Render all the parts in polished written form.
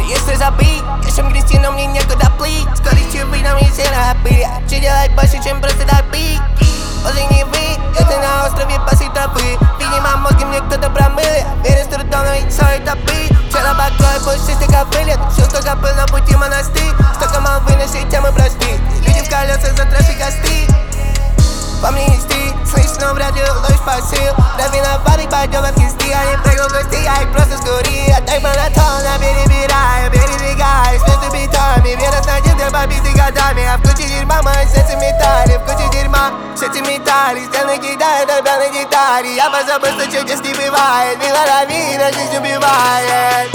если забыть, ищем грести, но мне некуда плыть. Скорость чувы нам не сильно пыль. Че делать больше, чем просто добыть? Возле Невы, это на острове после травы. Видимо, мозги мне кто-то промыл. Верю с трудом, но ведь все это быть. Вчера покой, больше стыка вылет. Все, столько был на пути монастырь. Столько мол выносить, темы просты. Люди в колесах за трэш и косты. По мне не стыд, слышь, но вряд ли ложь посыл. Да виноватый пойдем от кисти, а не прыгал гости, я их просто скури. Отдай монотонно, перебираю, передвигаюсь между битами. Вера с надеждой побиты годами, а в куче дерьма мои сердце металли. В куче дерьма сердце металли, стены кидают тебя на детали. Я позабыл, что чудес не бывает, мила равина жизнь убивает.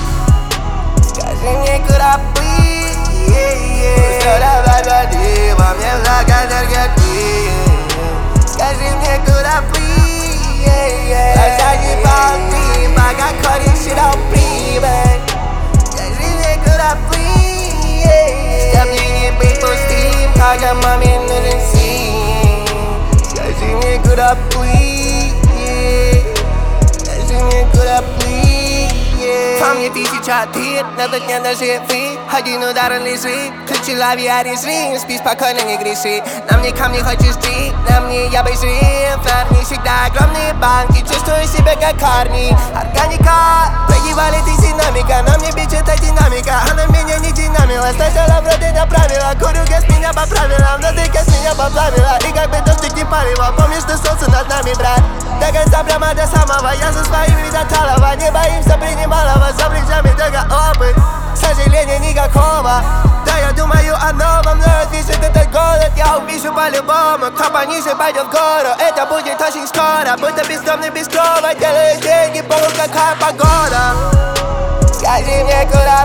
Скажи мне, куда плыть, что давай воды, во мне влага энергии. Скажи мне, куда плыть, глаза не полны, пока корень считал прибыль. Скажи мне, куда плыть, чтоб мне не быть пустым, когда маме нужен сын. Скажи мне, куда плыть, скажи мне, куда плыть. По мне тысяча тыр, на тот дня даже вы. Один удар он лежит, ключи лови, а режим. Спи спокойно, не греши. На мне камни хочешь жить, на мне я бы жил. Фларни всегда огромные банки, чувствую себя как Карни. Органика, прогибали ты динамика. На мне бич это динамика, она меня не динамила. Сначала вроде направила, курю газ меня поправила. Внутри газ меня поплавила, и как бы дождик не палила. Помнишь, что солнце над нами, брат? До конца прямо до самого, я за своими до талого. Не боимся принималого, за плечами только опыт. Сожаления никакого, да я думаю о новом. Но отвисит этот голод, я увижу по-любому. Кто пониже пойдет в гору, это будет очень скоро. Будто бездомный без крова, делаю деньги, полу какая погода. Скажи мне, куда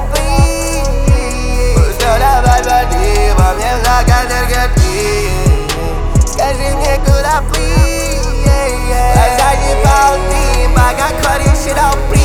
плыть, что давай воды, во мне влага энергии. Скажи мне, куда плыть, глаза не полны, пока корень считал.